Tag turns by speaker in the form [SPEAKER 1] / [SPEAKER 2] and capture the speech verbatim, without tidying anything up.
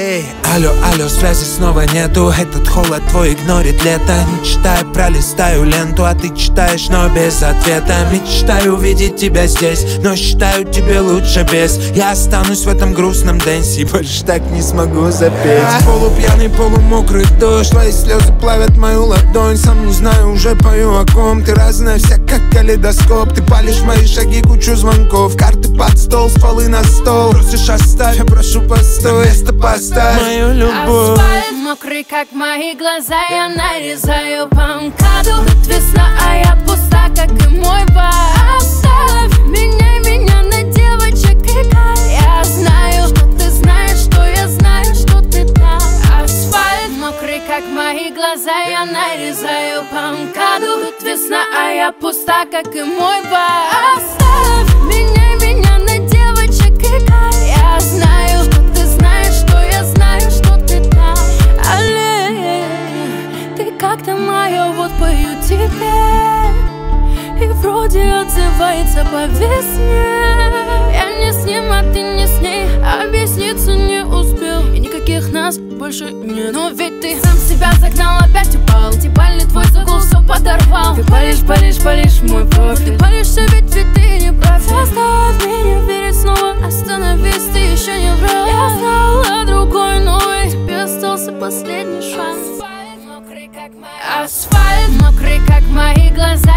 [SPEAKER 1] Эй, алло, алло, связи снова нету. Этот холод твой игнорит лето. Не читаю, пролистаю ленту, а ты читаешь, но без ответа. Мечтаю увидеть тебя здесь, но считаю, тебе лучше без. Я останусь в этом грустном дэнсе, больше так не смогу запеть. Полупьяный, полумокрый дождь, твои слезы плавят мою ладонь. Сам не знаю, уже пою о ком. Ты разная вся, как калейдоскоп. Ты палишь мои шаги, кучу звонков. Карты под стол, стволы на стол. Просишь оставь, я прошу постой. Место поставь мою любовь.
[SPEAKER 2] Асфальт мокрый, как мои глаза. Я нарезаю по МКАДу. Тут весна, а я пуста, как и мой бар. Оставь меня, меня на девочек и кайф. Я знаю, что ты знаешь, что я знаю, что ты там. Асфальт мокрый, как мои глаза. Я нарезаю по МКАДу. Тут весна, а я пуста, как и мой бар. Оставь меня, меня на девочек и кайф. Я знаю, что ты знаешь, что я знаю, что ты там. Алле, ты как-то моя, вот пою тебе. И вроде отзывается по весне. Я не с ним, а ты не с ней. Объясниться не успел, и никаких нас больше нет. Но ведь ты сам себя загнал, опять упал. Дебальный твой загул все подорвал. Ты палишь, палишь, палишь мой профиль. Ты палишься, ведь, ведь ты не прав. Заставь меня верить снова. Остановись, ты еще не врал. Я знала другой, но и тебе остался последний шанс. Асфальт мокрый, как мои глаза.